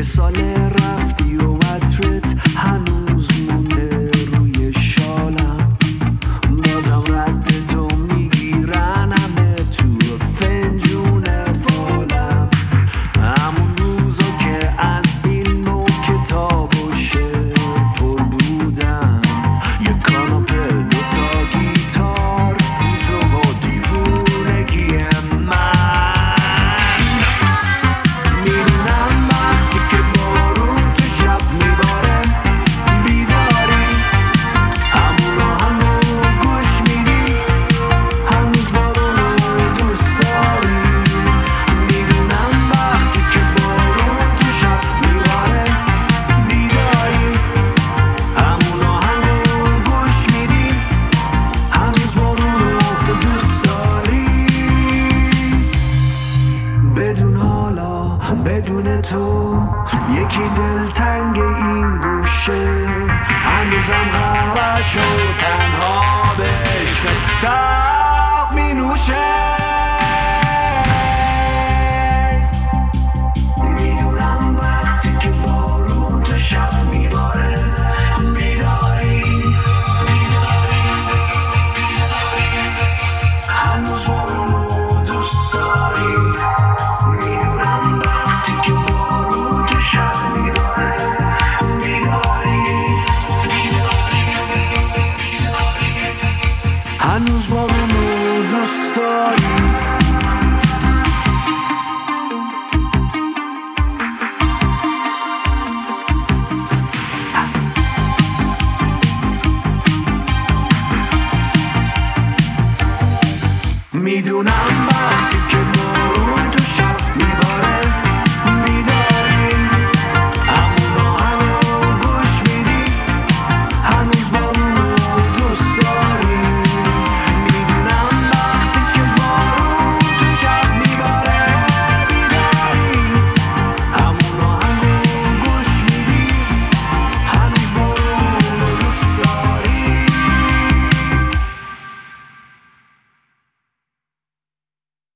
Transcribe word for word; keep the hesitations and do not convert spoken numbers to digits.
یه سال رفتی و عطرت هنوز مونده روی شالم، بازم رد تو میگیرن همه تو فنجون فالم. همون روزا که از فیلم و کتاب و شعر پر بودم، یه کاناپه دوتا گیتار تو با دیوونگی من. میدونم وقتی که بارون تو شب میباره بیداری، همون آهنگو گوش میدی، هنوز بارون رو دوست داری. میدونم وقتی که بارون تو شب میباره بیداری، همون آهنگو گوش میدی، هنوز بارون رو دوست داری. بدون حالا بدون تو یکی دلتنگ این گوشه، هنوزم غمش و تنها به عشق تاق می نوشه. میدونم وقتی که بارون تو شب میباره بیداری، هنوز بارون رو دوست داری. میدونم وقتی که بارون تو شب میباره بیداری، هنوز بارون رو دوست داری. میدونم وقتی که